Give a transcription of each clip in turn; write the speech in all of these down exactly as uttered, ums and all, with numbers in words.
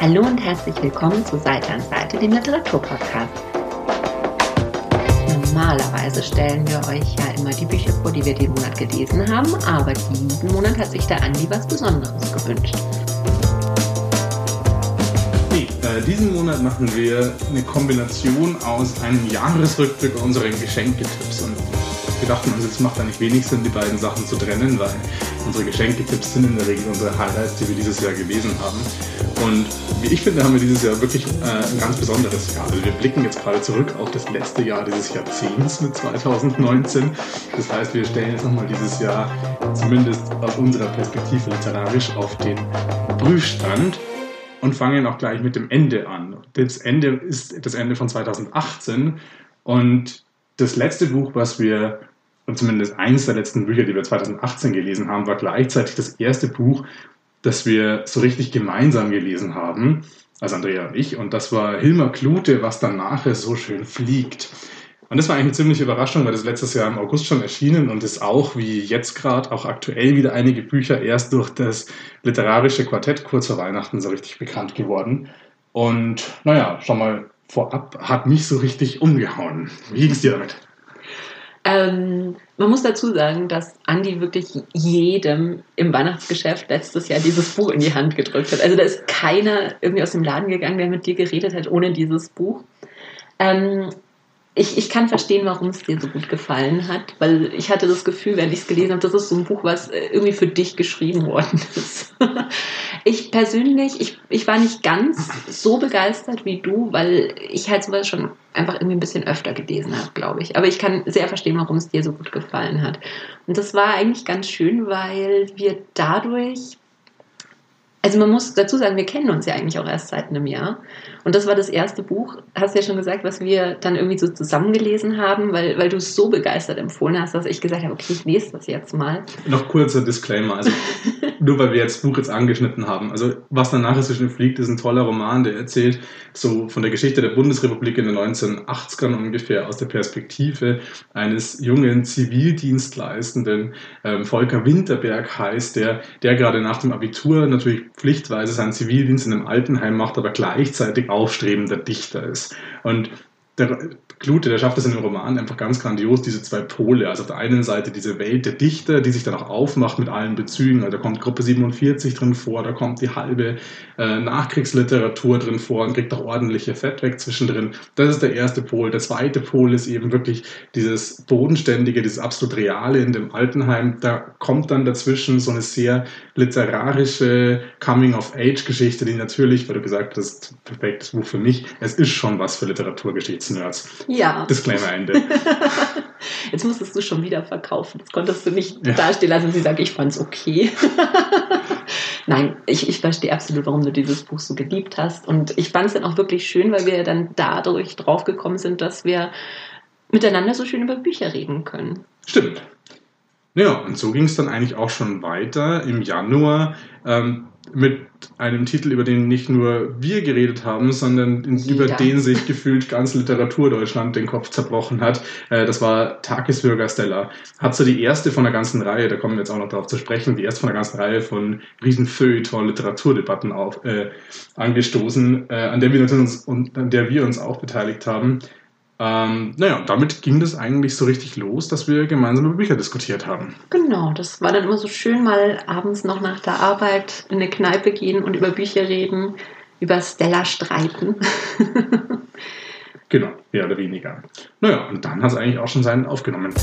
Hallo und herzlich willkommen zu Seite an Seite, dem Literaturpodcast. Normalerweise stellen wir euch ja immer die Bücher vor, die wir den Monat gelesen haben, aber diesen Monat hat sich der Andi was Besonderes gewünscht. Nee, äh, diesen Monat machen wir eine Kombination aus einem Jahresrückblick unserer Geschenketipps. Und wir dachten uns, jetzt macht eigentlich wenig Sinn, die beiden Sachen zu trennen, weil unsere Geschenketipps sind in der Regel unsere Highlights, die wir dieses Jahr gelesen haben. Und wie ich finde, haben wir dieses Jahr wirklich äh, ein ganz besonderes Jahr. Also wir blicken jetzt gerade zurück auf das letzte Jahr dieses Jahrzehnts mit zwanzig neunzehn. Das heißt, wir stellen jetzt nochmal dieses Jahr, zumindest aus unserer Perspektive literarisch, auf den Prüfstand und fangen auch gleich mit dem Ende an. Das Ende ist das Ende von zwanzig achtzehn und das letzte Buch, was wir, und zumindest eins der letzten Bücher, die wir zwanzig achtzehn gelesen haben, war gleichzeitig das erste Buch, das wir so richtig gemeinsam gelesen haben, also Andrea und ich, und das war Hilmar Klute, Was dann nachher so schön fliegt. Und das war eigentlich eine ziemliche Überraschung, weil das letztes Jahr im August schon erschienen und ist auch, wie jetzt gerade, auch aktuell wieder einige Bücher erst durch das literarische Quartett kurz vor Weihnachten so richtig bekannt geworden. Und naja, schon mal vorab, hat mich so richtig umgehauen. Wie ging es dir damit? Ähm, man muss dazu sagen, dass Andi wirklich jedem im Weihnachtsgeschäft letztes Jahr dieses Buch in die Hand gedrückt hat. Also da ist keiner irgendwie aus dem Laden gegangen, der mit dir geredet hat, ohne dieses Buch. Ähm, ich, ich kann verstehen, warum es dir so gut gefallen hat, weil ich hatte das Gefühl, wenn ich es gelesen habe, das ist so ein Buch, was irgendwie für dich geschrieben worden ist. Ich persönlich, ich, ich war nicht ganz so begeistert wie du, weil ich halt sowas schon einfach irgendwie ein bisschen öfter gelesen habe, glaube ich. Aber ich kann sehr verstehen, warum es dir so gut gefallen hat. Und das war eigentlich ganz schön, weil wir dadurch, also man muss dazu sagen, wir kennen uns ja eigentlich auch erst seit einem Jahr. Und das war das erste Buch, hast du ja schon gesagt, was wir dann irgendwie so zusammengelesen haben, weil, weil du es so begeistert empfohlen hast, dass ich gesagt habe, okay, ich lese das jetzt mal. Noch kurzer Disclaimer, also nur weil wir jetzt das Buch jetzt angeschnitten haben. Also Was dann nachher so schön fliegt, ist ein toller Roman, der erzählt so von der Geschichte der Bundesrepublik in den neunzehnhundertachtzigern ungefähr aus der Perspektive eines jungen Zivildienstleistenden, ähm, Volker Winterberg heißt der, der gerade nach dem Abitur natürlich pflichtweise seinen Zivildienst in einem Altenheim macht, aber gleichzeitig aufstrebender Dichter ist. Und der Klute, der schafft es in dem Roman einfach ganz grandios, diese zwei Pole. Also auf der einen Seite diese Welt der Dichter, die sich dann auch aufmacht mit allen Bezügen. Also da kommt Gruppe siebenundvierzig drin vor, da kommt die halbe äh, Nachkriegsliteratur drin vor und kriegt auch ordentliche Fett weg zwischendrin. Das ist der erste Pol. Der zweite Pol ist eben wirklich dieses Bodenständige, dieses absolut Reale in dem Altenheim. Da kommt dann dazwischen so eine sehr literarische Coming-of-Age-Geschichte, die natürlich, weil du gesagt hast, perfektes Buch für mich, es ist schon was für Literaturgeschichtsnerds. Ja. Disclaimer Ende. Jetzt musstest du schon wieder verkaufen. Das konntest du nicht ja. dastehen lassen und sie sagt, ich fand's okay. Nein, ich, ich verstehe absolut, warum du dieses Buch so geliebt hast. Und ich fand es dann auch wirklich schön, weil wir dann dadurch draufgekommen sind, dass wir miteinander so schön über Bücher reden können. Stimmt. Ja, und so ging es dann eigentlich auch schon weiter im Januar ähm, mit einem Titel, über den nicht nur wir geredet haben, sondern Jeder. über den sich gefühlt ganz Literaturdeutschland den Kopf zerbrochen hat. Äh, das war Tagesbürger Stella. Hat so die erste von der ganzen Reihe, da kommen wir jetzt auch noch darauf zu sprechen, die erste von der ganzen Reihe von riesen Feuilleton Literaturdebatten auf, äh, angestoßen, äh, an der wir uns und an der wir uns auch beteiligt haben. Ähm, naja, damit ging das eigentlich so richtig los, dass wir gemeinsam über Bücher diskutiert haben. Genau, das war dann immer so schön, mal abends noch nach der Arbeit in eine Kneipe gehen und über Bücher reden, über Stella streiten. Genau, mehr oder weniger. Naja, und dann hat es eigentlich auch schon seinen aufgenommen.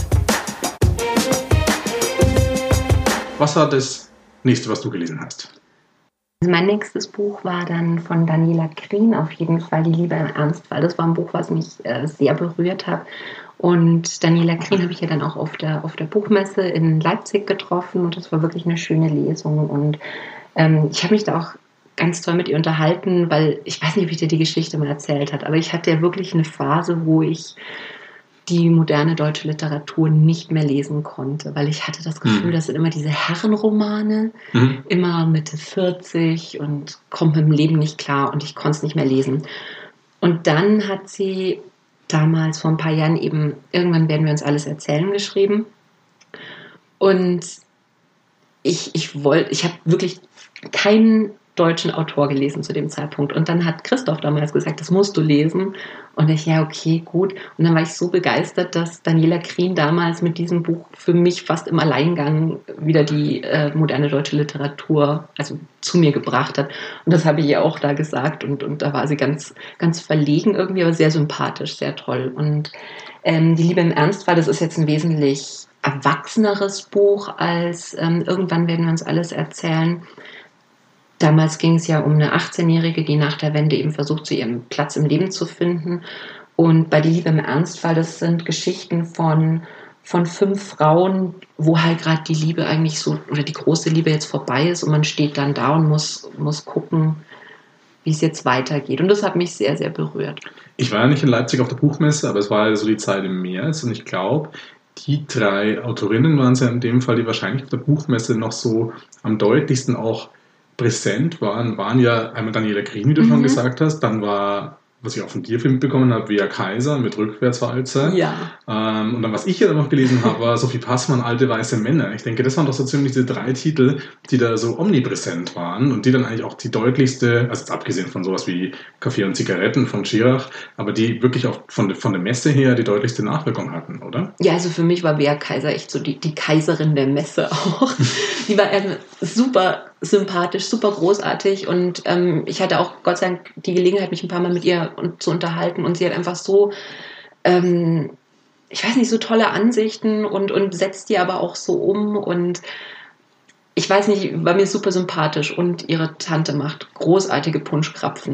Was war das nächste, was du gelesen hast? Mein nächstes Buch war dann von Daniela Krien, auf jeden Fall Die Liebe im Ernstfall. Das war ein Buch, was mich äh, sehr berührt hat. Und Daniela Krien habe ich ja dann auch auf der, auf der Buchmesse in Leipzig getroffen und das war wirklich eine schöne Lesung. Und ähm, ich habe mich da auch ganz toll mit ihr unterhalten, weil ich weiß nicht, ob ich dir die Geschichte mal erzählt habe, aber ich hatte ja wirklich eine Phase, wo ich die moderne deutsche Literatur nicht mehr lesen konnte, weil ich hatte das Gefühl, mhm. das sind immer diese Herrenromane, mhm. immer Mitte vierzig und kommt mit dem Leben nicht klar und ich konnte es nicht mehr lesen. Und dann hat sie damals vor ein paar Jahren eben, irgendwann werden wir uns alles erzählen, geschrieben und ich, ich wollte, ich habe wirklich keinen deutschen Autor gelesen zu dem Zeitpunkt. Und dann hat Christoph damals gesagt, das musst du lesen. Und ich, ja, okay, gut. Und dann war ich so begeistert, dass Daniela Krien damals mit diesem Buch für mich fast im Alleingang wieder die äh, moderne deutsche Literatur also zu mir gebracht hat. Und das habe ich ihr auch da gesagt. Und, und da war sie ganz, ganz verlegen irgendwie, aber sehr sympathisch, sehr toll. Und ähm, Die Liebe im Ernstfall, das ist jetzt ein wesentlich erwachseneres Buch als ähm, Irgendwann werden wir uns alles erzählen. Damals ging es ja um eine achtzehnjährige, die nach der Wende eben versucht, zu ihrem Platz im Leben zu finden. Und bei Die Liebe im Ernstfall, das sind Geschichten von, von fünf Frauen, wo halt gerade die Liebe eigentlich so, oder die große Liebe jetzt vorbei ist und man steht dann da und muss, muss gucken, wie es jetzt weitergeht. Und das hat mich sehr, sehr berührt. Ich war ja nicht in Leipzig auf der Buchmesse, aber es war ja so die Zeit im März und ich glaube, die drei Autorinnen waren es ja in dem Fall, die wahrscheinlich auf der Buchmesse noch so am deutlichsten auch präsent waren, waren ja einmal Daniela Krien, wie du mhm. schon gesagt hast, dann war, was ich auch von dir mitbekommen habe, Wea Kaiser mit Rückwärtswalzer. Ja. Ähm, und dann, was ich ja noch gelesen habe, war Sophie Passmann, Alte weiße Männer. Ich denke, das waren doch so ziemlich diese drei Titel, die da so omnipräsent waren und die dann eigentlich auch die deutlichste, also jetzt abgesehen von sowas wie Kaffee und Zigaretten von Schirach, aber die wirklich auch von, von der Messe her die deutlichste Nachwirkung hatten, oder? Ja, also für mich war Wea Kaiser echt so die, die Kaiserin der Messe auch. Die war super sympathisch, super großartig und ähm, ich hatte auch Gott sei Dank die Gelegenheit, mich ein paar Mal mit ihr zu unterhalten und sie hat einfach so, ähm, ich weiß nicht, so tolle Ansichten und, und setzt die aber auch so um und ich weiß nicht, war mir super sympathisch und ihre Tante macht großartige Punschkrapfen.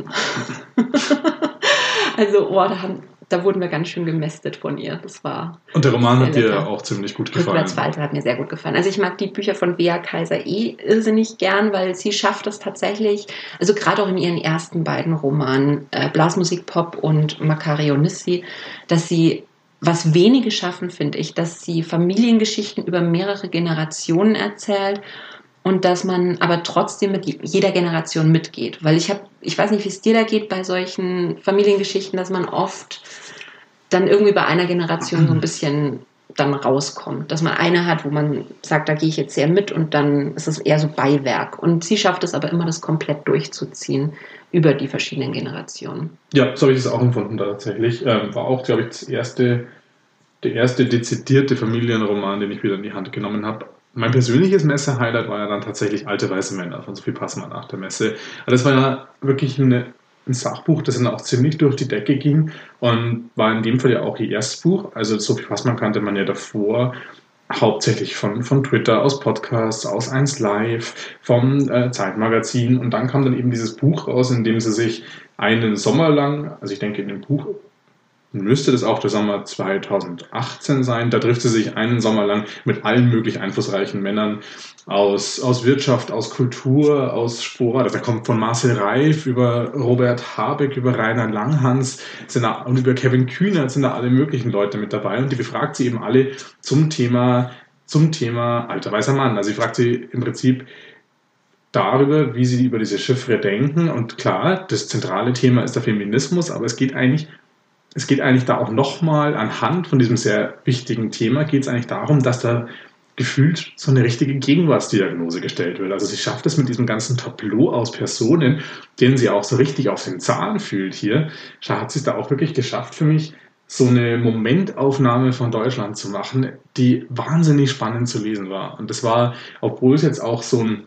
Also, oh, da haben Da wurden wir ganz schön gemästet von ihr. Das war. Und der Roman hat dir lecker. Auch ziemlich gut gefallen. Rückwärtswalzer hat mir sehr gut gefallen. Also ich mag die Bücher von Wea Kaiser eh irrsinnig gern, weil sie schafft es tatsächlich, also gerade auch in ihren ersten beiden Romanen, äh, Blasmusik Pop und Macario Nissi, dass sie, was wenige schaffen, finde ich, dass sie Familiengeschichten über mehrere Generationen erzählt und dass man aber trotzdem mit jeder Generation mitgeht. Weil ich habe, ich weiß nicht, wie es dir da geht bei solchen Familiengeschichten, dass man oft dann irgendwie bei einer Generation so ein bisschen dann rauskommt. Dass man eine hat, wo man sagt, da gehe ich jetzt sehr mit und dann ist es eher so Beiwerk. Und sie schafft es aber immer, das komplett durchzuziehen über die verschiedenen Generationen. Ja, so habe ich es auch empfunden tatsächlich. Ähm, war auch, glaube ich, das erste, der erste dezidierte Familienroman, den ich wieder in die Hand genommen habe. Mein persönliches Messe-Highlight war ja dann tatsächlich Alte weiße Männer von Sophie Passmann nach der Messe. Aber das war ja wirklich eine, ein Sachbuch, das dann auch ziemlich durch die Decke ging und war in dem Fall ja auch ihr erstes Buch. Also Sophie Passmann kannte man ja davor hauptsächlich von, von Twitter, aus Podcasts, aus eins Live, vom äh, Zeitmagazin und dann kam dann eben dieses Buch raus, in dem sie sich einen Sommer lang, also ich denke in dem Buch müsste das auch der Sommer zweitausendachtzehn sein. Da trifft sie sich einen Sommer lang mit allen möglich einflussreichen Männern aus, aus Wirtschaft, aus Kultur, aus Sport. Also da kommt von Marcel Reif über Robert Habeck, über Rainer Langhans sind da, und über Kevin Kühnert sind da alle möglichen Leute mit dabei. Und die befragt sie eben alle zum Thema, zum Thema alter weißer Mann. Also sie fragt sie im Prinzip darüber, wie sie über diese Chiffre denken. Und klar, das zentrale Thema ist der Feminismus, aber es geht eigentlich Es geht eigentlich da auch nochmal anhand von diesem sehr wichtigen Thema, geht es eigentlich darum, dass da gefühlt so eine richtige Gegenwartsdiagnose gestellt wird. Also sie schafft es mit diesem ganzen Tableau aus Personen, denen sie auch so richtig auf den Zahn fühlt hier, hat sie es da auch wirklich geschafft für mich, so eine Momentaufnahme von Deutschland zu machen, die wahnsinnig spannend zu lesen war. Und das war, obwohl es jetzt auch so ein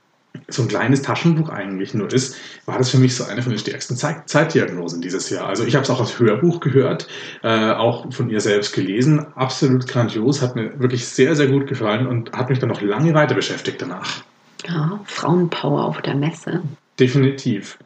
so ein kleines Taschenbuch eigentlich nur ist, war das für mich so eine von den stärksten Zeit- Zeitdiagnosen dieses Jahr. Also ich habe es auch als Hörbuch gehört, äh, auch von ihr selbst gelesen. Absolut grandios, hat mir wirklich sehr, sehr gut gefallen und hat mich dann noch lange weiter beschäftigt danach. Ja, Frauenpower auf der Messe. Definitiv.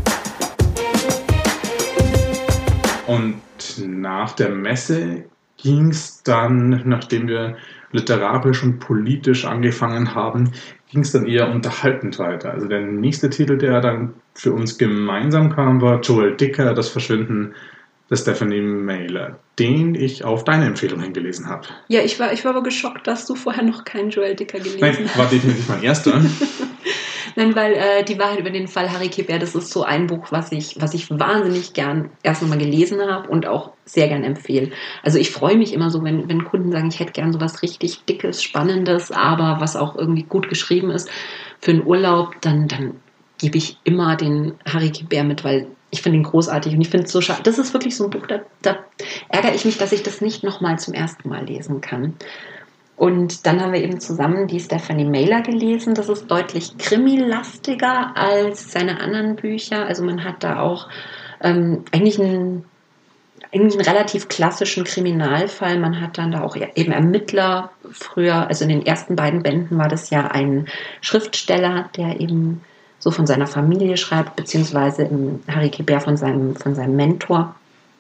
Und nach der Messe ging es dann, nachdem wir literarisch und politisch angefangen haben, ging es dann eher unterhaltend weiter. Also der nächste Titel, der dann für uns gemeinsam kam, war Joel Dicker, Das Verschwinden der Stephanie Mailer, den ich auf deine Empfehlung hingelesen habe. Ja, ich war, ich war aber geschockt, dass du vorher noch keinen Joel Dicker gelesen Nein, hast. war definitiv mein erster. Nein, weil äh, die Wahrheit über den Fall Harry Kibert, das ist so ein Buch, was ich, was ich wahnsinnig gern erst nochmal gelesen habe und auch sehr gern empfehle. Also ich freue mich immer so, wenn, wenn Kunden sagen, ich hätte gern so was richtig Dickes, Spannendes, aber was auch irgendwie gut geschrieben ist für einen Urlaub, dann, dann gebe ich immer den Harry Quebert mit, weil ich finde ihn großartig und ich finde es so schade. Das ist wirklich so ein Buch, da, da ärgere ich mich, dass ich das nicht nochmal zum ersten Mal lesen kann. Und dann haben wir eben zusammen die Stephanie Mailer gelesen. Das ist deutlich krimilastiger als seine anderen Bücher. Also man hat da auch ähm, eigentlich einen, eigentlich einen relativ klassischen Kriminalfall. Man hat dann da auch eben Ermittler früher, also in den ersten beiden Bänden war das ja ein Schriftsteller, der eben so von seiner Familie schreibt, beziehungsweise im Harry Quebert von seinem, von seinem Mentor.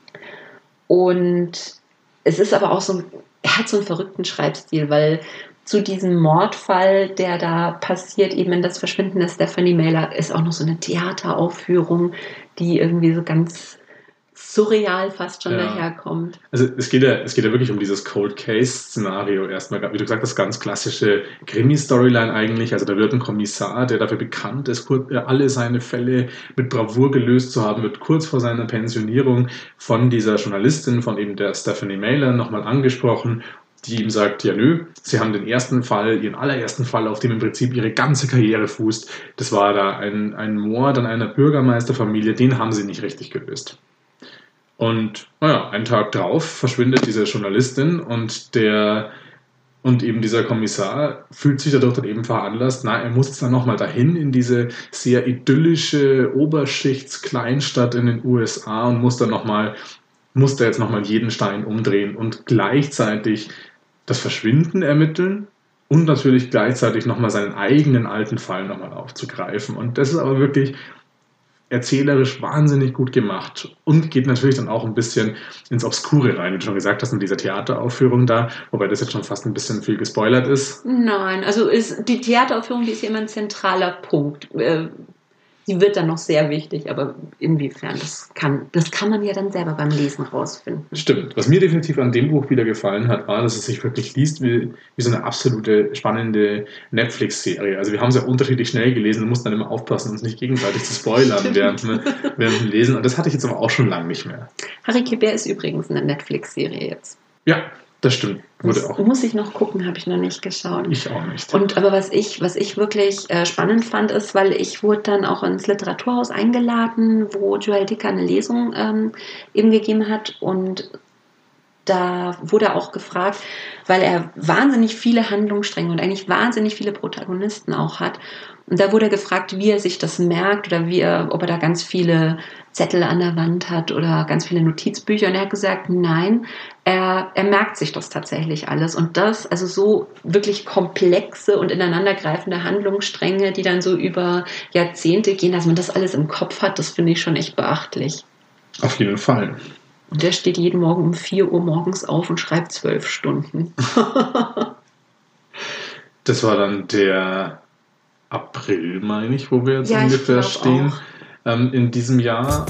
Und es ist aber auch so ein, er hat so einen verrückten Schreibstil, weil zu diesem Mordfall, der da passiert, eben in das Verschwinden der Stephanie Mailer, ist auch noch so eine Theateraufführung, die irgendwie so ganz surreal fast schon ja. daherkommt. Also es geht, ja, es geht ja wirklich um dieses Cold Case-Szenario erstmal, wie du gesagt hast, ganz klassische Krimi-Storyline eigentlich. Also da wird ein Kommissar, der dafür bekannt ist, alle seine Fälle mit Bravour gelöst zu haben, wird kurz vor seiner Pensionierung von dieser Journalistin, von eben der Stephanie Mailer, nochmal angesprochen, die ihm sagt, ja nö, sie haben den ersten Fall, ihren allerersten Fall, auf dem im Prinzip ihre ganze Karriere fußt. Das war da ein, ein Mord an einer Bürgermeisterfamilie, den haben sie nicht richtig gelöst. Und naja, einen Tag drauf verschwindet diese Journalistin und der und eben dieser Kommissar fühlt sich dadurch dann eben veranlasst, na, er muss jetzt dann nochmal dahin in diese sehr idyllische Oberschichts-Kleinstadt in den U S A und muss dann nochmal, muss da jetzt nochmal jeden Stein umdrehen und gleichzeitig das Verschwinden ermitteln und natürlich gleichzeitig nochmal seinen eigenen alten Fall nochmal aufzugreifen. Und das ist aber wirklich erzählerisch wahnsinnig gut gemacht und geht natürlich dann auch ein bisschen ins Obskure rein, wie du schon gesagt hast, mit dieser Theateraufführung da, wobei das jetzt schon fast ein bisschen viel gespoilert ist. Nein, also ist die Theateraufführung, die ist ja immer ein zentraler Punkt. Sie wird dann noch sehr wichtig, aber inwiefern, das kann, das kann man ja dann selber beim Lesen rausfinden. Stimmt. Was mir definitiv an dem Buch wieder gefallen hat, war, dass es sich wirklich liest wie, wie so eine absolute spannende Netflix-Serie. Also wir haben es ja unterschiedlich schnell gelesen und mussten dann immer aufpassen, uns nicht gegenseitig zu spoilern während, während dem Lesen. Und das hatte ich jetzt aber auch schon lange nicht mehr. Harry Quebert ist übrigens eine Netflix-Serie jetzt. Ja, das stimmt. Wurde das auch. Muss ich noch gucken, habe ich noch nicht geschaut. Ich auch nicht. Und aber was ich, was ich wirklich äh, spannend fand, ist, weil ich wurde dann auch ins Literaturhaus eingeladen, wo Joel Dicker eine Lesung ähm, eben gegeben hat und da wurde auch gefragt, weil er wahnsinnig viele Handlungsstränge und eigentlich wahnsinnig viele Protagonisten auch hat. Und da wurde er gefragt, wie er sich das merkt oder wie er, ob er da ganz viele Zettel an der Wand hat oder ganz viele Notizbücher. Und er hat gesagt, nein, er, er merkt sich das tatsächlich alles. Und das, also so wirklich komplexe und ineinandergreifende Handlungsstränge, die dann so über Jahrzehnte gehen, dass man das alles im Kopf hat, das finde ich schon echt beachtlich. Auf jeden Fall. Und der steht jeden Morgen um vier Uhr morgens auf und schreibt zwölf Stunden. Das war dann der April, meine ich, wo wir jetzt ja, ungefähr stehen, ähm, in diesem Jahr.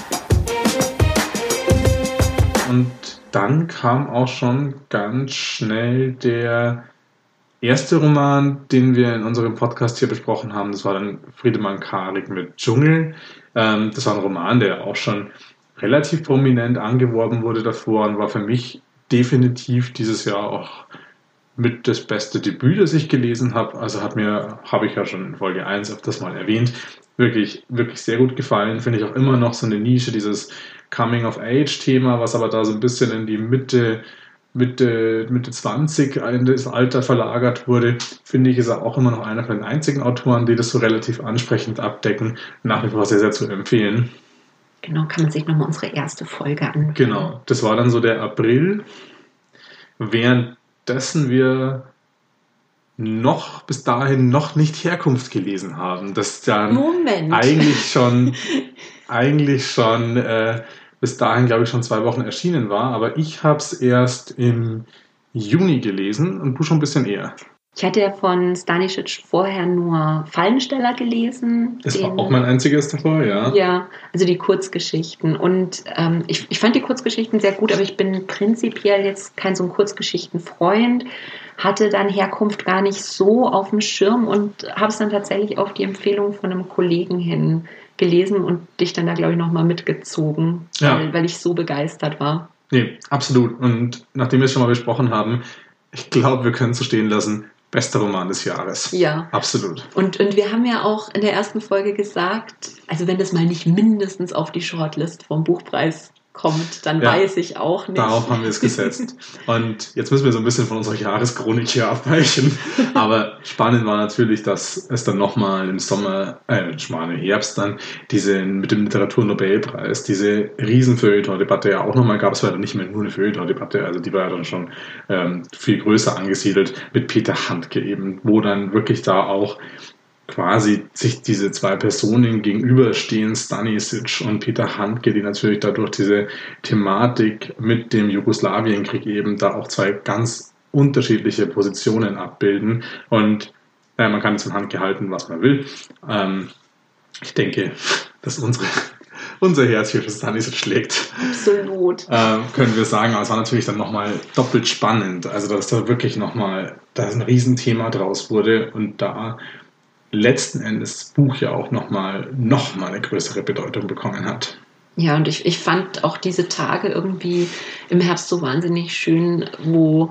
Und dann kam auch schon ganz schnell der erste Roman, den wir in unserem Podcast hier besprochen haben. Das war dann Friedemann Karik mit Dschungel. Ähm, das war ein Roman, der auch schon relativ prominent angeworben wurde davor und war für mich definitiv dieses Jahr auch mit das beste Debüt, das ich gelesen habe. Also hat mir, habe ich ja schon in Folge eins öfters mal erwähnt, wirklich, wirklich sehr gut gefallen. Finde ich auch immer noch so eine Nische, dieses Coming-of-Age-Thema, was aber da so ein bisschen in die Mitte, Mitte, Mitte zwanzig in das Alter verlagert wurde. Finde ich, ist er auch immer noch einer von den einzigen Autoren, die das so relativ ansprechend abdecken. Nach wie vor sehr, sehr zu empfehlen. Genau, kann man sich nochmal unsere erste Folge anhören. Genau, das war dann so der April, währenddessen wir noch bis dahin noch nicht Herkunft gelesen haben. Das dann Moment. eigentlich schon, eigentlich schon äh, bis dahin, glaube ich, schon zwei Wochen erschienen war. Aber ich habe es erst im Juni gelesen und du schon ein bisschen eher. Ich hatte ja von Stanisic vorher nur Fallensteller gelesen. Das war auch mein einziges davor, ja. Ja, also die Kurzgeschichten. Und ähm, ich, ich fand die Kurzgeschichten sehr gut, aber ich bin prinzipiell jetzt kein so ein Kurzgeschichtenfreund. Hatte dann Herkunft gar nicht so auf dem Schirm und habe es dann tatsächlich auf die Empfehlung von einem Kollegen hin gelesen und dich dann da, glaube ich, nochmal mitgezogen, ja. weil, weil ich so begeistert war. Nee, absolut. Und nachdem wir es schon mal besprochen haben, ich glaube, wir können es so stehen lassen, bester Roman des Jahres. Ja. Absolut. Und, und wir haben ja auch in der ersten Folge gesagt, also wenn das mal nicht mindestens auf die Shortlist vom Buchpreis kommt, dann ja, weiß ich auch nicht. Darauf haben wir es gesetzt. Und jetzt müssen wir so ein bisschen von unserer Jahreschronik hier abweichen. Aber spannend war natürlich, dass es dann nochmal im Sommer, äh, schon im Herbst dann, diese mit dem Literaturnobelpreis, diese Riesen-Feuilleton-Debatte ja auch nochmal gab. Es war dann nicht mehr nur eine Feuilleton-Debatte, also die war ja dann schon ähm, viel größer angesiedelt mit Peter Handke eben, wo dann wirklich da auch quasi sich diese zwei Personen gegenüberstehen, Stanisic und Peter Handke, die natürlich dadurch diese Thematik mit dem Jugoslawienkrieg eben da auch zwei ganz unterschiedliche Positionen abbilden. Und äh, man kann jetzt von Handke halten, was man will. Ähm, ich denke, dass unsere unser Herz hier für Stanisic schlägt. Absolut. Äh, können wir sagen, aber es war natürlich dann nochmal doppelt spannend. Also dass da wirklich nochmal, da ein Riesenthema draus wurde und da letzten Endes das Buch ja auch nochmal noch mal eine größere Bedeutung bekommen hat. Ja, und ich, ich fand auch diese Tage irgendwie im Herbst so wahnsinnig schön, wo,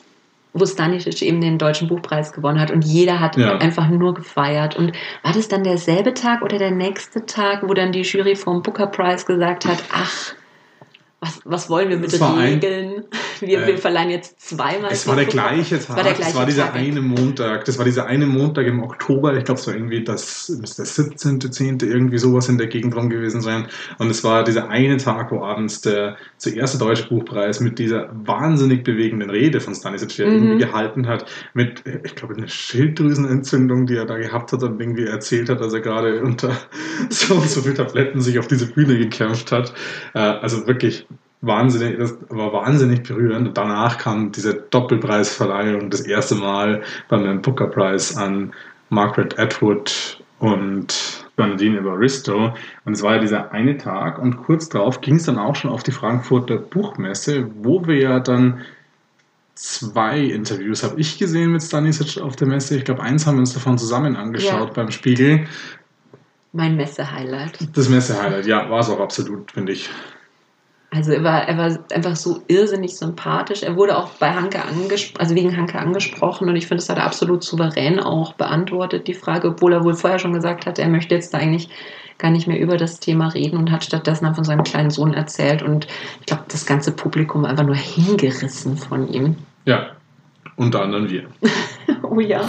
wo Stanisic eben den Deutschen Buchpreis gewonnen hat und jeder hat ja. einfach nur gefeiert. Und war das dann derselbe Tag oder der nächste Tag, wo dann die Jury vom Booker Prize gesagt hat, ach, Was, was wollen wir mit Regeln? Ein, wir, äh, wir verleihen jetzt zweimal. Es war der gleiche Tag. Es war, der gleiche es war dieser Tag. eine Montag. Das war dieser eine Montag im Oktober. Ich glaube, es war irgendwie das, müsste der siebzehnte, zehnte irgendwie sowas in der Gegend rum gewesen sein. Und es war dieser eine Tag, wo abends der zuerst der Deutsche Buchpreis mit dieser wahnsinnig bewegenden Rede von Stanisic, die er mhm. irgendwie gehalten hat, mit, ich glaube, einer Schilddrüsenentzündung, die er da gehabt hat und irgendwie erzählt hat, dass er gerade unter so und so viel Tabletten sich auf diese Bühne gekämpft hat. Äh, also wirklich wahnsinnig, das war wahnsinnig berührend. Und danach kam diese Doppelpreisverleihung das erste Mal beim Booker Prize an Margaret Atwood und Bernardine Evaristo. Und es war ja dieser eine Tag und kurz darauf ging es dann auch schon auf die Frankfurter Buchmesse, wo wir ja dann zwei Interviews habe ich gesehen mit Stanisic auf der Messe. Ich glaube, eins haben wir uns davon zusammen angeschaut ja. beim Spiegel. Mein Messe-Highlight. Das Messe-Highlight, ja, war es auch absolut, finde ich. Also er war, er war einfach so irrsinnig sympathisch. Er wurde auch bei Handke angesprochen, also wegen Handke angesprochen und ich finde, das hat er absolut souverän auch beantwortet, die Frage, obwohl er wohl vorher schon gesagt hatte, er möchte jetzt da eigentlich gar nicht mehr über das Thema reden und hat stattdessen von seinem kleinen Sohn erzählt und ich glaube, das ganze Publikum war einfach nur hingerissen von ihm. Ja, unter anderem wir. Oh ja.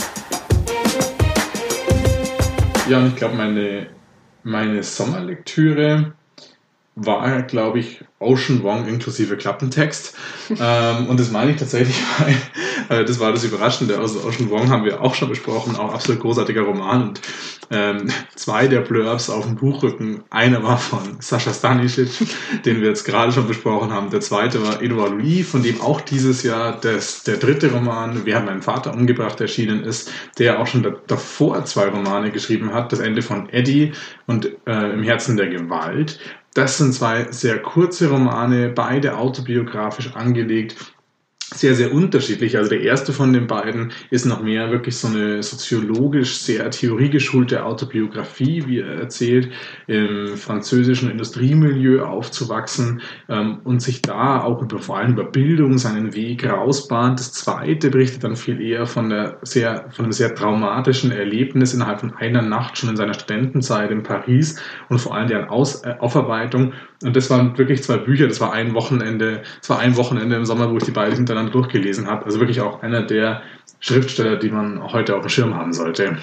Ja, und ich glaube, meine, meine Sommerlektüre war, glaube ich, Ocean Vuong inklusive Klappentext. ähm, und das meine ich tatsächlich, weil äh, das war das Überraschende. Also Ocean Vuong haben wir auch schon besprochen, auch absolut großartiger Roman. Und ähm, zwei der Blurbs auf dem Buchrücken, einer war von Sascha Stanisic, den wir jetzt gerade schon besprochen haben. Der zweite war Edouard Louis, von dem auch dieses Jahr das, der dritte Roman, Wer hat meinen Vater umgebracht, erschienen ist, der auch schon da, davor zwei Romane geschrieben hat. Das Ende von Eddie und äh, Im Herzen der Gewalt. Das sind zwei sehr kurze Romane, beide autobiografisch angelegt, sehr, sehr unterschiedlich. Also der erste von den beiden ist noch mehr wirklich so eine soziologisch sehr theoriegeschulte Autobiografie, wie er erzählt, im französischen Industriemilieu aufzuwachsen ähm, und sich da auch über, vor allem über Bildung seinen Weg rausbahnt. Das zweite berichtet dann viel eher von, der sehr, von einem sehr traumatischen Erlebnis innerhalb von einer Nacht schon in seiner Studentenzeit in Paris und vor allem deren Aus, äh, Aufarbeitung. Und das waren wirklich zwei Bücher, das war ein Wochenende, das war ein Wochenende im Sommer, wo ich die beiden hintereinander durchgelesen habe. Also wirklich auch einer der Schriftsteller, die man heute auf dem Schirm haben sollte.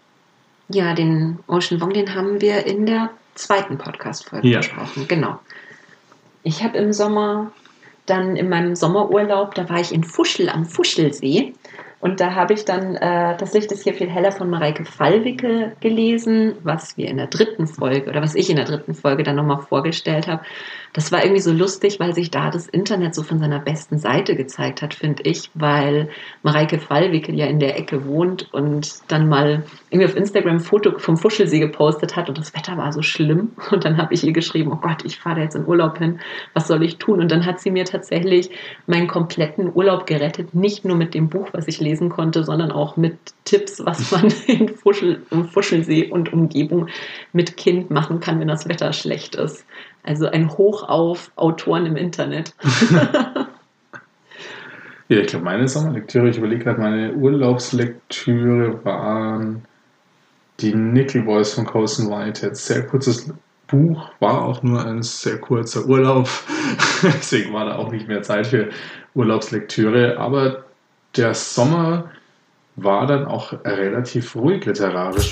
Ja, den Ocean Vuong, den haben wir in der zweiten Podcast-Folge ja. besprochen. Genau. Ich habe im Sommer dann in meinem Sommerurlaub, da war ich in Fuschel am Fuschelsee. Und da habe ich dann äh, Das Licht ist hier viel heller von Mareike Fallwicke gelesen, was wir in der dritten Folge oder was ich in der dritten Folge dann nochmal vorgestellt habe. Das war irgendwie so lustig, weil sich da das Internet so von seiner besten Seite gezeigt hat, finde ich, weil Mareike Fallwicke ja in der Ecke wohnt und dann mal irgendwie auf Instagram ein Foto vom Fuschelsee gepostet hat und das Wetter war so schlimm. Und dann habe ich ihr geschrieben, oh Gott, ich fahre da jetzt in Urlaub hin, was soll ich tun? Und dann hat sie mir tatsächlich meinen kompletten Urlaub gerettet, nicht nur mit dem Buch, was ich lesen konnte, sondern auch mit Tipps, was man in Fuschel, im Fuschelsee und Umgebung mit Kind machen kann, wenn das Wetter schlecht ist. Also ein Hoch auf Autoren im Internet. Ja, ich glaube, meine Sommerlektüre, ich überlege gerade, meine Urlaubslektüre waren die Nickel Boys von Colson Whitehead. Sehr kurzes Buch, war auch nur ein sehr kurzer Urlaub. Deswegen war da auch nicht mehr Zeit für Urlaubslektüre. Aber der Sommer war dann auch relativ ruhig literarisch.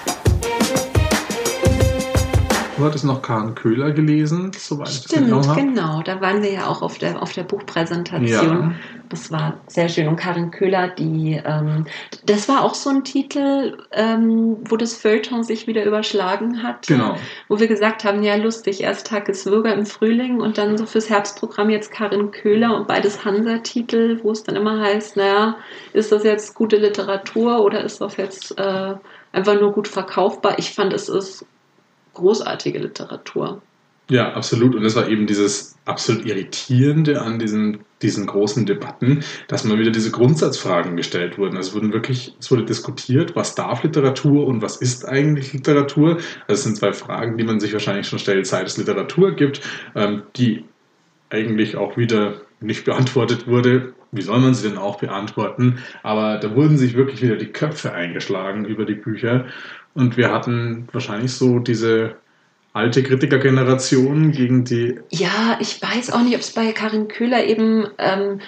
Du hattest noch Karen Köhler gelesen, soweit ich das Stimmt, genau habe. genau. Da waren wir ja auch auf der, auf der Buchpräsentation. Ja. Das war sehr schön. Und Karen Köhler, die, ähm, das war auch so ein Titel, ähm, wo das Feuilleton sich wieder überschlagen hat. Genau. Wo wir gesagt haben, ja lustig, erst Tagesbürger im Frühling und dann so fürs Herbstprogramm jetzt Karen Köhler und beides Hansa-Titel, wo es dann immer heißt, naja, ist das jetzt gute Literatur oder ist das jetzt äh, einfach nur gut verkaufbar? Ich fand, es ist großartige Literatur. Ja, absolut. Und das war eben dieses absolut Irritierende an diesen, diesen großen Debatten, dass mal wieder diese Grundsatzfragen gestellt wurden. Also es wurden wirklich, es wurde diskutiert, was darf Literatur und was ist eigentlich Literatur? Also es sind zwei Fragen, die man sich wahrscheinlich schon stellt, seit es Literatur gibt, ähm, die eigentlich auch wieder nicht beantwortet wurde. Wie soll man sie denn auch beantworten? Aber da wurden sich wirklich wieder die Köpfe eingeschlagen über die Bücher. Und wir hatten wahrscheinlich so diese alte Kritikergeneration gegen die... Ja, ich weiß auch nicht, ob es bei Karen Köhler eben... Ähm,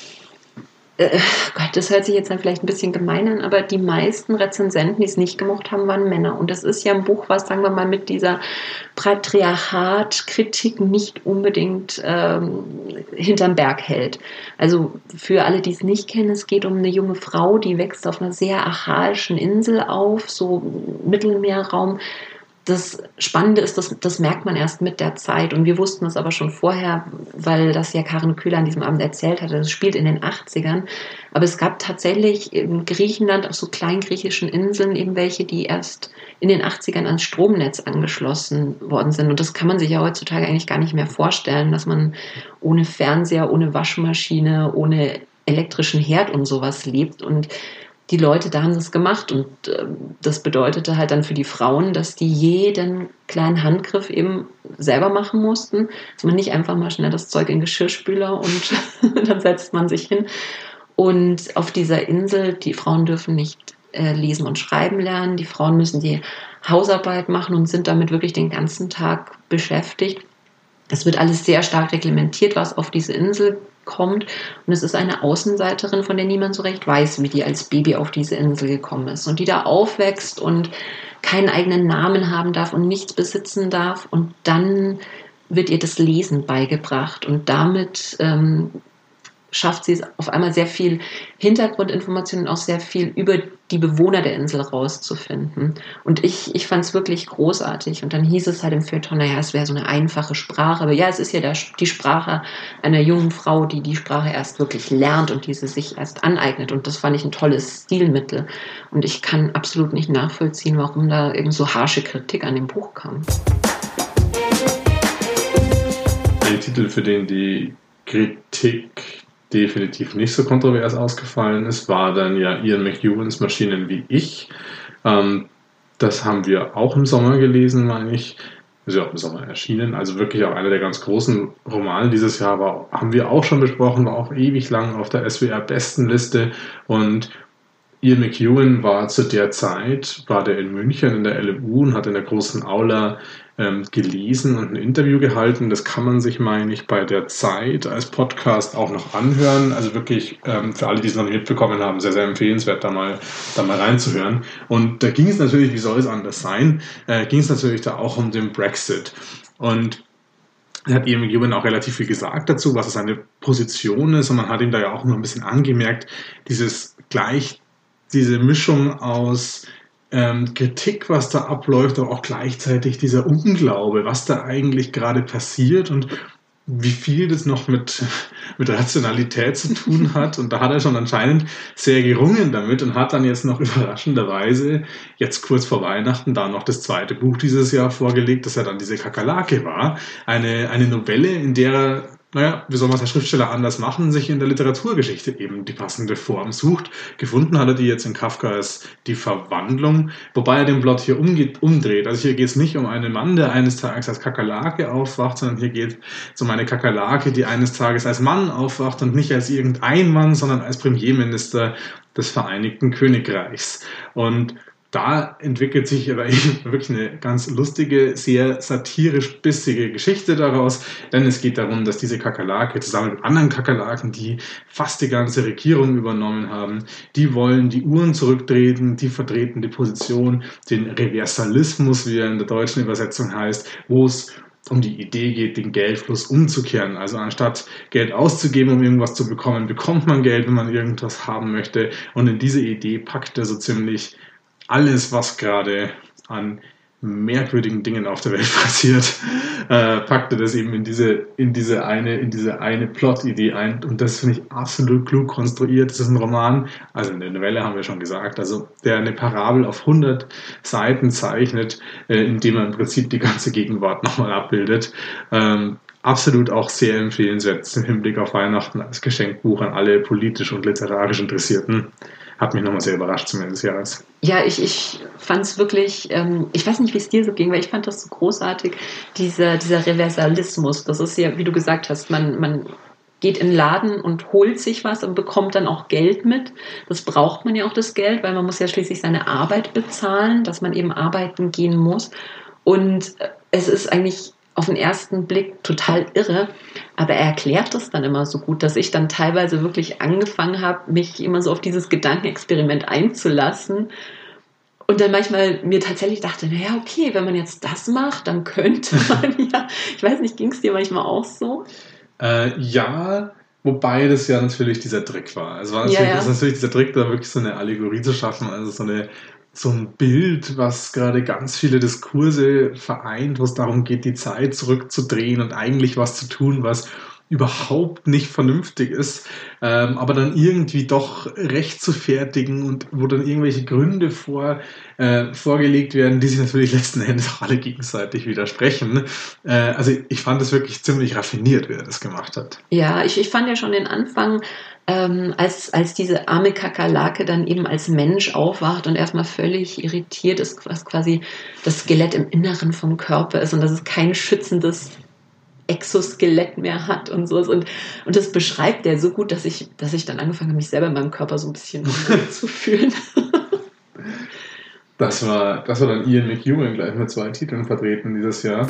äh, Gott, das hört sich jetzt dann vielleicht ein bisschen gemein an, aber die meisten Rezensenten, die es nicht gemocht haben, waren Männer. Und das ist ja ein Buch, was, sagen wir mal, mit dieser Patriarchat-Kritik nicht unbedingt ähm, hinterm Berg hält. Also für alle, die es nicht kennen, es geht um eine junge Frau, die wächst auf einer sehr archaischen Insel auf, so Mittelmeerraum. Das Spannende ist, dass, das merkt man erst mit der Zeit. Und wir wussten es aber schon vorher, weil das ja Karen Köhler an diesem Abend erzählt hatte. Das spielt in den achtzigern. Aber es gab tatsächlich in Griechenland auf so kleingriechischen Inseln eben welche, die erst in den achtzigern ans Stromnetz angeschlossen worden sind. Und das kann man sich ja heutzutage eigentlich gar nicht mehr vorstellen, dass man ohne Fernseher, ohne Waschmaschine, ohne elektrischen Herd und sowas lebt. Und die Leute da haben das gemacht und äh, das bedeutete halt dann für die Frauen, dass die jeden kleinen Handgriff eben selber machen mussten. Dass man nicht einfach mal schnell das Zeug in den Geschirrspüler und dann setzt man sich hin. Und auf dieser Insel, die Frauen dürfen nicht äh, lesen und schreiben lernen, die Frauen müssen die Hausarbeit machen und sind damit wirklich den ganzen Tag beschäftigt. Es wird alles sehr stark reglementiert, was auf diese Insel kommt. Und es ist eine Außenseiterin, von der niemand so recht weiß, wie die als Baby auf diese Insel gekommen ist. Und die da aufwächst und keinen eigenen Namen haben darf und nichts besitzen darf. Und dann wird ihr das Lesen beigebracht. Und damit ähm, schafft sie es auf einmal sehr viel Hintergrundinformationen und auch sehr viel über die Bewohner der Insel rauszufinden. Und ich, ich fand es wirklich großartig. Und dann hieß es halt im Feuilleton, naja, es wäre so eine einfache Sprache. Aber ja, es ist ja der, die Sprache einer jungen Frau, die die Sprache erst wirklich lernt und diese sich erst aneignet. Und das fand ich ein tolles Stilmittel. Und ich kann absolut nicht nachvollziehen, warum da irgend so harsche Kritik an dem Buch kam. Ein Titel, für den die Kritik definitiv nicht so kontrovers ausgefallen ist, war dann ja Ian McEwans Maschinen wie ich. Ähm, das haben wir auch im Sommer gelesen, meine ich. Ist ja auch im Sommer erschienen. Also wirklich auch einer der ganz großen Romane dieses Jahr war, haben wir auch schon besprochen, war auch ewig lang auf der S W R-Bestenliste. Und Ian McEwan war zu der Zeit, war der in München in der L M U und hat in der großen Aula ähm, gelesen und ein Interview gehalten. Das kann man sich, meine ich, bei der Zeit als Podcast auch noch anhören. Also wirklich ähm, für alle, die es noch nicht mitbekommen haben, sehr, sehr empfehlenswert, da mal, da mal reinzuhören. Und da ging es natürlich, wie soll es anders sein, äh, ging es natürlich da auch um den Brexit. Und er hat Ian McEwan auch relativ viel gesagt dazu, was seine Position ist. Und man hat ihm da ja auch noch ein bisschen angemerkt, dieses gleich diese Mischung aus ähm, Kritik, was da abläuft, aber auch gleichzeitig dieser Unglaube, was da eigentlich gerade passiert und wie viel das noch mit, mit Rationalität zu tun hat. Und da hat er schon anscheinend sehr gerungen damit und hat dann jetzt noch überraschenderweise jetzt kurz vor Weihnachten da noch das zweite Buch dieses Jahr vorgelegt, das ja dann diese Kakerlake war. Eine, eine Novelle, in der er naja, wie soll man es der Schriftsteller anders machen, sich in der Literaturgeschichte eben die passende Form sucht. Gefunden hat er die jetzt in Kafkas Die Verwandlung, wobei er den Plot hier umgeht, umdreht. Also hier geht es nicht um einen Mann, der eines Tages als Kakerlake aufwacht, sondern hier geht es um eine Kakerlake, die eines Tages als Mann aufwacht und nicht als irgendein Mann, sondern als Premierminister des Vereinigten Königreichs. Und da entwickelt sich aber eben wirklich eine ganz lustige, sehr satirisch bissige Geschichte daraus, denn es geht darum, dass diese Kakerlake zusammen mit anderen Kakerlaken, die fast die ganze Regierung übernommen haben, die wollen die Uhren zurückdrehen, die vertreten die Position, den Reversalismus, wie er in der deutschen Übersetzung heißt, wo es um die Idee geht, den Geldfluss umzukehren. Also anstatt Geld auszugeben, um irgendwas zu bekommen, bekommt man Geld, wenn man irgendwas haben möchte. Und in diese Idee packt er so ziemlich alles, was gerade an merkwürdigen Dingen auf der Welt passiert, äh, packte das eben in diese, in diese eine, in diese eine Plot-Idee ein. Und das finde ich absolut klug konstruiert. Das ist ein Roman, also eine Novelle haben wir schon gesagt, also der eine Parabel auf hundert Seiten zeichnet, äh, indem er im Prinzip die ganze Gegenwart nochmal abbildet. Ähm, absolut auch sehr empfehlenswert im Hinblick auf Weihnachten als Geschenkbuch an alle politisch und literarisch Interessierten. Hat mich nochmal sehr überrascht zum Ende des Jahres. Ja, ich, ich fand es wirklich, ähm, ich weiß nicht, wie es dir so ging, weil ich fand das so großartig, dieser, dieser Reversalismus. Das ist ja, wie du gesagt hast, man, man geht in den Laden und holt sich was und bekommt dann auch Geld mit. Das braucht man ja auch, das Geld, weil man muss ja schließlich seine Arbeit bezahlen, dass man eben arbeiten gehen muss. Und es ist eigentlich auf den ersten Blick total irre, aber er erklärt das dann immer so gut, dass ich dann teilweise wirklich angefangen habe, mich immer so auf dieses Gedankenexperiment einzulassen und dann manchmal mir tatsächlich dachte, naja, okay, wenn man jetzt das macht, dann könnte man ja, ich weiß nicht, ging es dir manchmal auch so? Äh, ja, wobei das ja natürlich dieser Trick war. Also war natürlich, ja, ja. Das ist natürlich dieser Trick, da wirklich so eine Allegorie zu schaffen, also so eine so ein Bild, was gerade ganz viele Diskurse vereint, wo es darum geht, die Zeit zurückzudrehen und eigentlich was zu tun, was überhaupt nicht vernünftig ist, ähm, aber dann irgendwie doch recht zu fertigen und wo dann irgendwelche Gründe vor, äh, vorgelegt werden, die sich natürlich letzten Endes auch alle gegenseitig widersprechen. Äh, also ich fand es wirklich ziemlich raffiniert, wie er das gemacht hat. Ja, ich, ich fand ja schon den Anfang, ähm, als, als diese arme Kakerlake dann eben als Mensch aufwacht und erstmal völlig irritiert ist, was quasi das Skelett im Inneren vom Körper ist und dass es kein schützendes Exoskelett mehr hat und so. Und, und das beschreibt er so gut, dass ich, dass ich dann angefangen habe, mich selber in meinem Körper so ein bisschen zu fühlen. Das war, das war dann Ian McEwan gleich mit zwei Titeln vertreten dieses Jahr.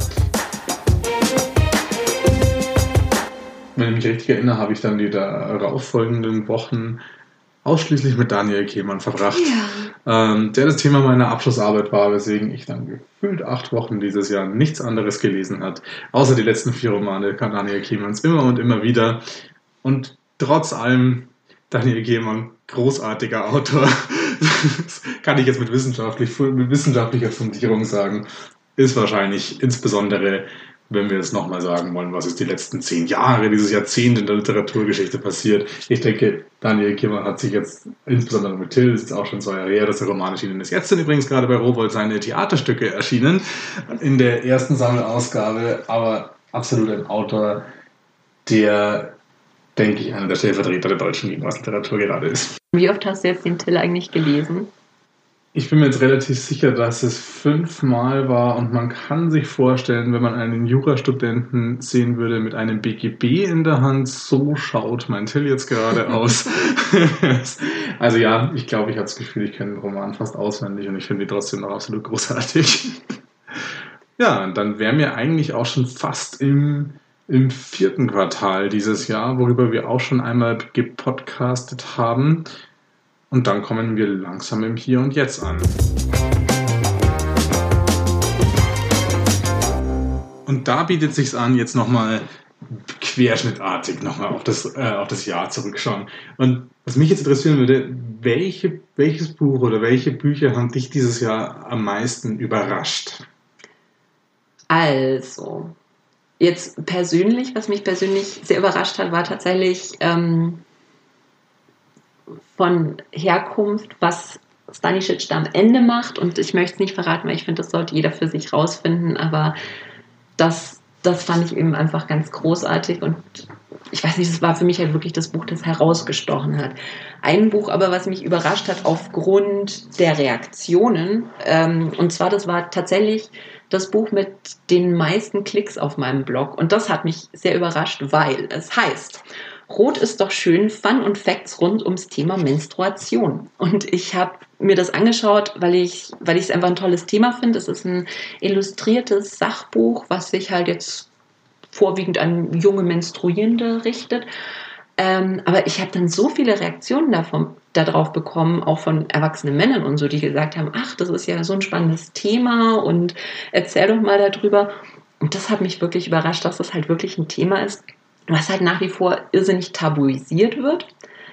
Wenn ich mich richtig erinnere, habe ich dann die darauffolgenden Wochen ausschließlich mit Daniel Kehlmann verbracht, ja. ähm, der das Thema meiner Abschlussarbeit war, weswegen ich dann gefühlt acht Wochen dieses Jahr nichts anderes gelesen hat, außer die letzten vier Romane Daniel Kehlmanns immer und immer wieder. Und trotz allem, Daniel Kehlmann, großartiger Autor, das kann ich jetzt mit, wissenschaftlich, mit wissenschaftlicher Fundierung sagen, ist wahrscheinlich insbesondere, wenn wir es nochmal sagen wollen, was ist die letzten zehn Jahre, dieses Jahrzehnt in der Literaturgeschichte passiert. Ich denke, Daniel Kehlmann hat sich jetzt, insbesondere mit Till, das ist auch schon zwei Jahre her, dass der Roman erschienen ist. Jetzt sind übrigens gerade bei Rowohlt seine Theaterstücke erschienen, in der ersten Sammelausgabe, aber absolut ein Autor, der, denke ich, einer der Stellvertreter der deutschen Gegenwartsliteratur gerade ist. Wie oft hast du jetzt den Till eigentlich gelesen? Ich bin mir jetzt relativ sicher, dass es fünfmal war und man kann sich vorstellen, wenn man einen Jurastudenten sehen würde mit einem B G B in der Hand, so schaut mein Till jetzt gerade aus. Also ja, ich glaube, ich habe das Gefühl, ich kenne den Roman fast auswendig und ich finde ihn trotzdem noch absolut großartig. Ja, und dann wären wir eigentlich auch schon fast im, im vierten Quartal dieses Jahr, worüber wir auch schon einmal gepodcastet haben. Und dann kommen wir langsam im Hier und Jetzt an. Und da bietet es sich an, jetzt nochmal querschnittartig nochmal auf das, äh, auf das Jahr zurückschauen. Und was mich jetzt interessieren würde, welche, welches Buch oder welche Bücher haben dich dieses Jahr am meisten überrascht? Also, jetzt persönlich, was mich persönlich sehr überrascht hat, war tatsächlich ähm, von Herkunft, was Stanisic da am Ende macht. Und ich möchte es nicht verraten, weil ich finde, das sollte jeder für sich rausfinden. Aber das, das fand ich eben einfach ganz großartig und ich weiß nicht, das war für mich halt wirklich das Buch, das herausgestochen hat. Ein Buch aber, was mich überrascht hat aufgrund der Reaktionen, ähm, und zwar, das war tatsächlich das Buch mit den meisten Klicks auf meinem Blog und das hat mich sehr überrascht, weil es heißt: Rot ist doch schön, Fun und Facts rund ums Thema Menstruation. Und ich habe mir das angeschaut, weil ich weil ich es einfach ein tolles Thema finde. Es ist ein illustriertes Sachbuch, was sich halt jetzt vorwiegend an junge Menstruierende richtet. Ähm, aber ich habe dann so viele Reaktionen davon, darauf bekommen, auch von erwachsenen Männern und so, die gesagt haben, ach, das ist ja so ein spannendes Thema und erzähl doch mal darüber. Und das hat mich wirklich überrascht, dass das halt wirklich ein Thema ist, was halt nach wie vor irrsinnig tabuisiert wird.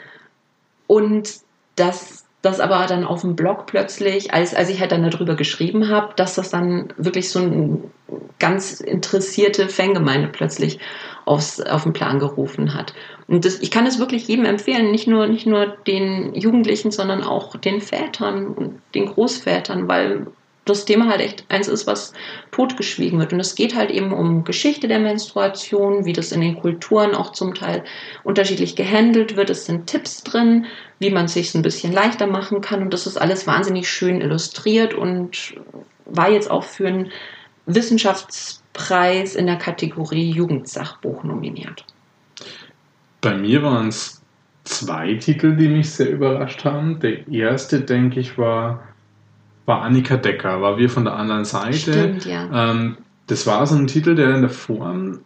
Und dass das aber dann auf dem Blog plötzlich, als, als ich halt dann darüber geschrieben habe, dass das dann wirklich so eine ganz interessierte Fangemeinde plötzlich aufs, auf den Plan gerufen hat. Und das, ich kann es wirklich jedem empfehlen, nicht nur, nicht nur den Jugendlichen, sondern auch den Vätern und den Großvätern, weil das Thema halt echt eins ist, was totgeschwiegen wird. Und es geht halt eben um Geschichte der Menstruation, wie das in den Kulturen auch zum Teil unterschiedlich gehandelt wird. Es sind Tipps drin, wie man es sich ein bisschen leichter machen kann. Und das ist alles wahnsinnig schön illustriert und war jetzt auch für einen Wissenschaftspreis in der Kategorie Jugendsachbuch nominiert. Bei mir waren es zwei Titel, die mich sehr überrascht haben. Der erste, denke ich, war war Annika Decker, war Wir von der anderen Seite. Stimmt, ja. Ähm, das war so ein Titel, der in der Form,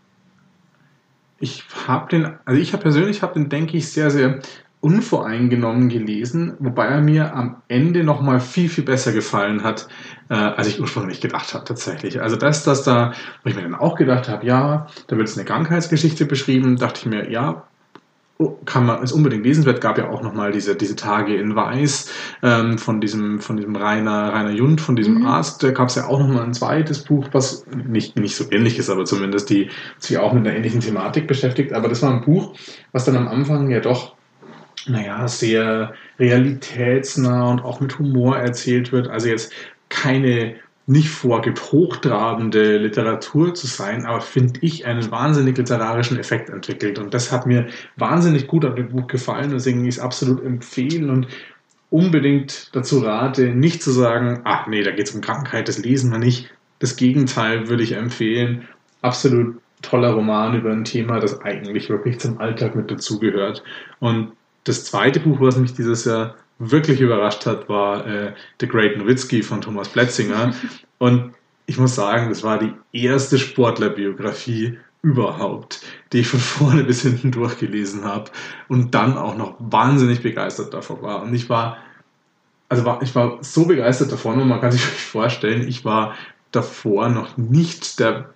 ich habe den, also ich habe persönlich habe den, denke ich, sehr, sehr unvoreingenommen gelesen, wobei er mir am Ende nochmal viel, viel besser gefallen hat, äh, als ich ursprünglich gedacht habe, tatsächlich. Also das, das da, wo ich mir dann auch gedacht habe, ja, da wird jetzt eine Krankheitsgeschichte beschrieben, dachte ich mir, ja, kann man, ist unbedingt lesenswert, gab ja auch nochmal diese, diese Tage in Weiß ähm, von diesem, von diesem Rainer, Rainer Jund, von diesem mhm. Arzt, da gab es ja auch nochmal ein zweites Buch, was nicht, nicht so ähnlich ist, aber zumindest die sich auch mit einer ähnlichen Thematik beschäftigt, aber das war ein Buch, was dann am Anfang ja doch, naja, sehr realitätsnah und auch mit Humor erzählt wird, also jetzt keine nicht vorgibt, hochtrabende Literatur zu sein, aber finde ich einen wahnsinnig literarischen Effekt entwickelt. Und das hat mir wahnsinnig gut an dem Buch gefallen, deswegen ich es absolut empfehlen und unbedingt dazu rate, nicht zu sagen, ach nee, da geht es um Krankheit, das lesen wir nicht. Das Gegenteil würde ich empfehlen. Absolut toller Roman über ein Thema, das eigentlich wirklich zum Alltag mit dazugehört. Und das zweite Buch, was mich dieses Jahr wirklich überrascht hat, war äh, The Great Nowitzki von Thomas Plätzinger. Und ich muss sagen, das war die erste Sportlerbiografie überhaupt, die ich von vorne bis hinten durchgelesen habe und dann auch noch wahnsinnig begeistert davon war. Und ich war, also war, ich war so begeistert davon, und man kann sich wirklich vorstellen, ich war davor noch nicht der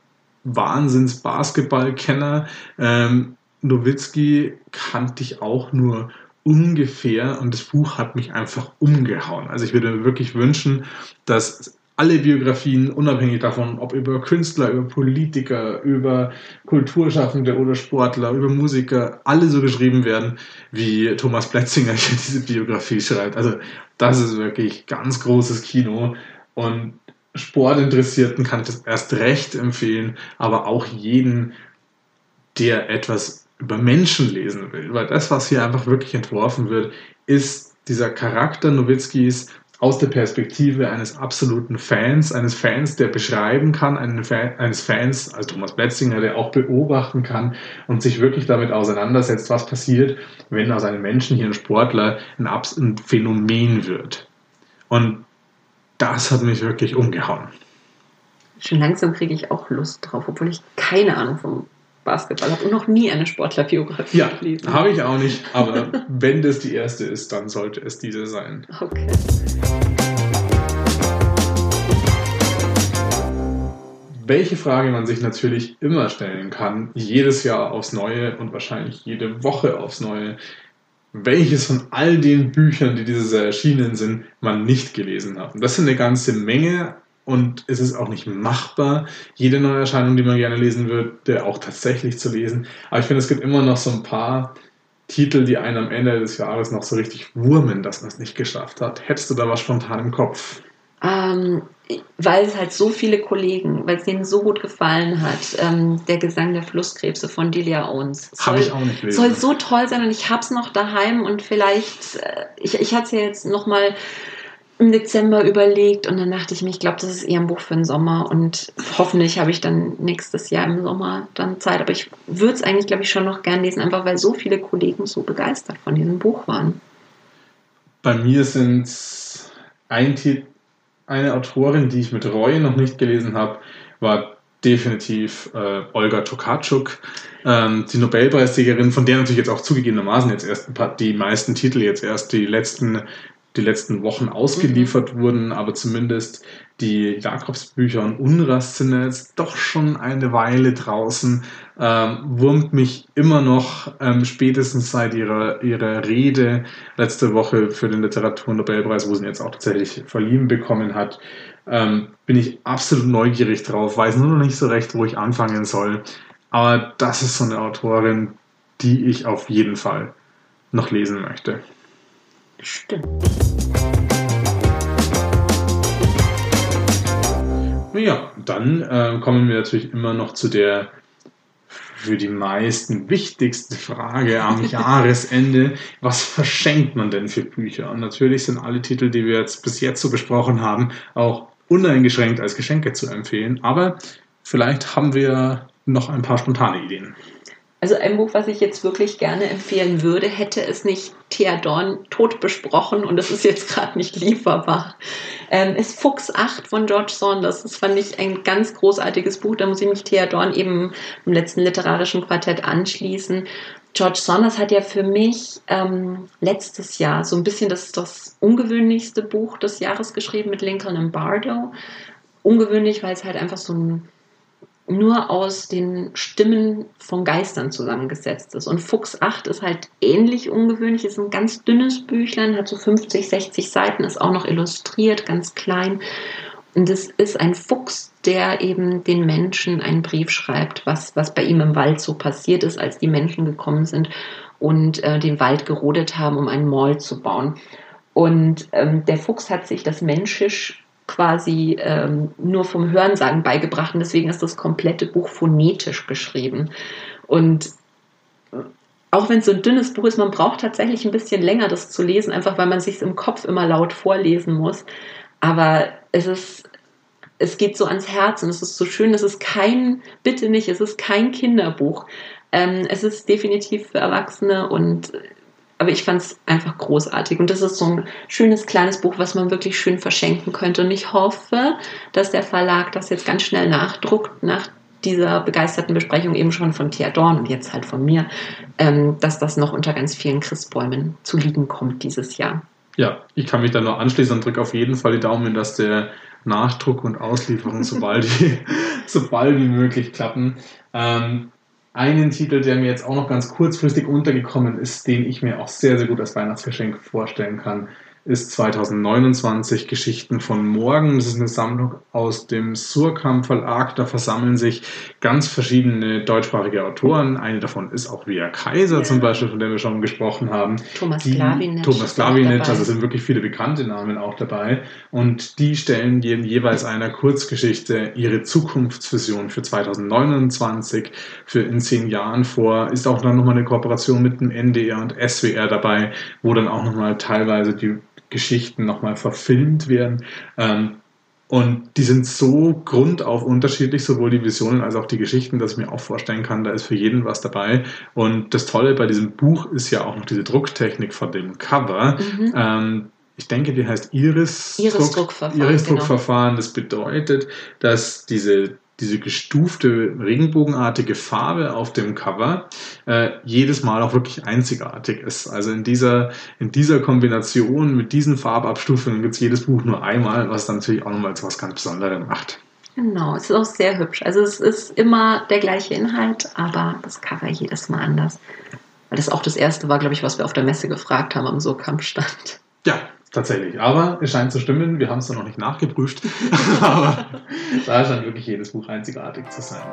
Wahnsinns-Basketball-Kenner. Ähm, Nowitzki kannte ich auch nur ungefähr und das Buch hat mich einfach umgehauen. Also ich würde mir wirklich wünschen, dass alle Biografien, unabhängig davon, ob über Künstler, über Politiker, über Kulturschaffende oder Sportler, über Musiker, alle so geschrieben werden, wie Thomas Plätzinger hier diese Biografie schreibt. Also das ist wirklich ganz großes Kino und Sportinteressierten kann ich das erst recht empfehlen, aber auch jeden, der etwas über Menschen lesen will, weil das, was hier einfach wirklich entworfen wird, ist dieser Charakter Nowitzkis aus der Perspektive eines absoluten Fans, eines Fans, der beschreiben kann, eines Fans, also Thomas Plätzinger, der auch beobachten kann und sich wirklich damit auseinandersetzt, was passiert, wenn aus einem Menschen hier ein Sportler ein, ein Phänomen wird. Und das hat mich wirklich umgehauen. Schon langsam kriege ich auch Lust drauf, obwohl ich keine Ahnung vom Basketball habe und noch nie eine Sportlerbiografie ja, gelesen. Ja, habe ich auch nicht, aber wenn das die erste ist, dann sollte es diese sein. Okay. Welche Frage man sich natürlich immer stellen kann, jedes Jahr aufs Neue und wahrscheinlich jede Woche aufs Neue, welches von all den Büchern, die dieses Jahr erschienen sind, man nicht gelesen hat. Und das sind eine ganze Menge. Und es ist auch nicht machbar, jede Neuerscheinung, die man gerne lesen würde, auch tatsächlich zu lesen. Aber ich finde, es gibt immer noch so ein paar Titel, die einen am Ende des Jahres noch so richtig wurmen, dass man es nicht geschafft hat. Hättest du da was spontan im Kopf? Ähm, weil es halt so viele Kollegen, weil es denen so gut gefallen hat. Ähm, der Gesang der Flusskrebse von Delia Owens. Habe ich auch nicht gelesen. Soll so toll sein und ich hab's noch daheim und vielleicht, äh, ich, ich hatte es ja jetzt nochmal im Dezember überlegt und dann dachte ich mir, ich glaube, das ist eher ein Buch für den Sommer und hoffentlich habe ich dann nächstes Jahr im Sommer dann Zeit. Aber ich würde es eigentlich, glaube ich, schon noch gern lesen, einfach weil so viele Kollegen so begeistert von diesem Buch waren. Bei mir sind ein Titel, eine Autorin, die ich mit Reue noch nicht gelesen habe, war definitiv äh, Olga Tokarczuk, ähm, die Nobelpreisträgerin, von der natürlich jetzt auch zugegebenermaßen jetzt erst ein paar, die meisten Titel jetzt erst die letzten, die letzten Wochen ausgeliefert mhm. wurden, aber zumindest die Jakobsbücher und Unrast sind jetzt doch schon eine Weile draußen, ähm, wurmt mich immer noch ähm, spätestens seit ihrer, ihrer Rede letzte Woche für den Literaturnobelpreis, wo sie ihn jetzt auch tatsächlich verliehen bekommen hat, ähm, bin ich absolut neugierig drauf, weiß nur noch nicht so recht, wo ich anfangen soll, aber das ist so eine Autorin, die ich auf jeden Fall noch lesen möchte. Stimmt. Ja, dann äh, kommen wir natürlich immer noch zu der für die meisten wichtigsten Frage am Jahresende. Was verschenkt man denn für Bücher? Und natürlich sind alle Titel, die wir jetzt bis jetzt so besprochen haben, auch uneingeschränkt als Geschenke zu empfehlen. Aber vielleicht haben wir noch ein paar spontane Ideen. Also ein Buch, was ich jetzt wirklich gerne empfehlen würde, hätte es nicht Thea Dorn tot besprochen und es ist jetzt gerade nicht lieferbar, ähm, ist Fuchs acht von George Saunders. Das fand ich ein ganz großartiges Buch. Da muss ich mich Thea Dorn eben im letzten literarischen Quartett anschließen. George Saunders hat ja für mich ähm, letztes Jahr so ein bisschen das, das ungewöhnlichste Buch des Jahres geschrieben mit Lincoln and Bardo. Ungewöhnlich, weil es halt einfach so ein nur aus den Stimmen von Geistern zusammengesetzt ist. Und Fuchs acht ist halt ähnlich ungewöhnlich, ist ein ganz dünnes Büchlein, hat so fünfzig, sechzig Seiten, ist auch noch illustriert, ganz klein. Und es ist ein Fuchs, der eben den Menschen einen Brief schreibt, was, was bei ihm im Wald so passiert ist, als die Menschen gekommen sind und äh, den Wald gerodet haben, um einen Mall zu bauen. Und ähm, der Fuchs hat sich das Menschisch quasi ähm, nur vom Hörensagen beigebracht und deswegen ist das komplette Buch phonetisch geschrieben. Und auch wenn es so ein dünnes Buch ist, man braucht tatsächlich ein bisschen länger, das zu lesen, einfach weil man sich im Kopf immer laut vorlesen muss. Aber es ist, es geht so ans Herz und es ist so schön. Es ist kein, bitte nicht, es ist kein Kinderbuch. Ähm, es ist definitiv für Erwachsene und aber ich fand es einfach großartig. Und das ist so ein schönes, kleines Buch, was man wirklich schön verschenken könnte. Und ich hoffe, dass der Verlag das jetzt ganz schnell nachdruckt, nach dieser begeisterten Besprechung eben schon von Thea Dorn und jetzt halt von mir, ähm, dass das noch unter ganz vielen Christbäumen zu liegen kommt dieses Jahr. Ja, ich kann mich da nur anschließen und drücke auf jeden Fall die Daumen, dass der Nachdruck und Auslieferung sobald wie, sobald wie möglich klappen. Ähm, Einen Titel, der mir jetzt auch noch ganz kurzfristig untergekommen ist, den ich mir auch sehr, sehr gut als Weihnachtsgeschenk vorstellen kann, ist zwanzig neunundzwanzig Geschichten von morgen. Das ist eine Sammlung aus dem Surkamp Verlag. Da versammeln sich ganz verschiedene deutschsprachige Autoren. Eine davon ist auch Lea Kaiser ja. zum Beispiel, von der wir schon gesprochen haben. Thomas Glawinitsch. Thomas Glawinitsch, also sind wirklich viele bekannte Namen auch dabei. Und die stellen in jeweils einer Kurzgeschichte ihre Zukunftsvision für zwanzig neunundzwanzig, für in zehn Jahren vor. Ist auch dann nochmal eine Kooperation mit dem N D R und S W R dabei, wo dann auch nochmal teilweise die Geschichten nochmal verfilmt werden. Ähm, und die sind so grundauf unterschiedlich, sowohl die Visionen als auch die Geschichten, dass ich mir auch vorstellen kann, da ist für jeden was dabei. Und das Tolle bei diesem Buch ist ja auch noch diese Drucktechnik von dem Cover. Mhm. Ähm, ich denke, die heißt Iris, Iris-Druckverfahren. Iris-Druckverfahren. Genau. Das bedeutet, dass diese diese gestufte regenbogenartige Farbe auf dem Cover äh, jedes Mal auch wirklich einzigartig ist. Also in dieser, in dieser Kombination mit diesen Farbabstufungen gibt es jedes Buch nur einmal, was dann natürlich auch nochmal zu was ganz Besonderem macht. Genau, es ist auch sehr hübsch. Also es ist immer der gleiche Inhalt, aber das Cover jedes Mal anders. Weil das auch das erste war, glaube ich, was wir auf der Messe gefragt haben am Surkamp-Stand. Ja, tatsächlich. Aber es scheint zu stimmen. Wir haben es dann noch nicht nachgeprüft. Aber da scheint wirklich jedes Buch einzigartig zu sein.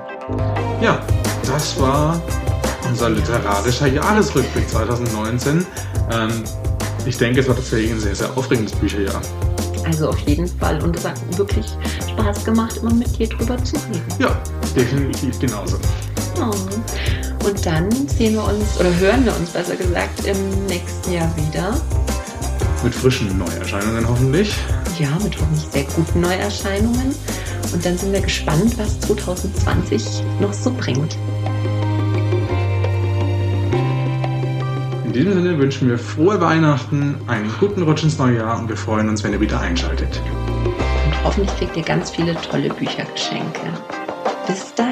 Ja, das war unser literarischer Jahresrückblick zwanzig neunzehn. Ähm, ich denke, es war tatsächlich ein sehr, sehr aufregendes Bücherjahr. Also auf jeden Fall. Und es hat wirklich Spaß gemacht, immer mit dir drüber zu reden. Ja, definitiv genauso. Oh. Und dann sehen wir uns, oder hören wir uns besser gesagt, im nächsten Jahr wieder. Mit frischen Neuerscheinungen hoffentlich. Ja, mit hoffentlich sehr guten Neuerscheinungen. Und dann sind wir gespannt, was zwanzig zwanzig noch so bringt. In diesem Sinne wünschen wir frohe Weihnachten, einen guten Rutsch ins neue Jahr und wir freuen uns, wenn ihr wieder einschaltet. Und hoffentlich kriegt ihr ganz viele tolle Büchergeschenke. Bis dann!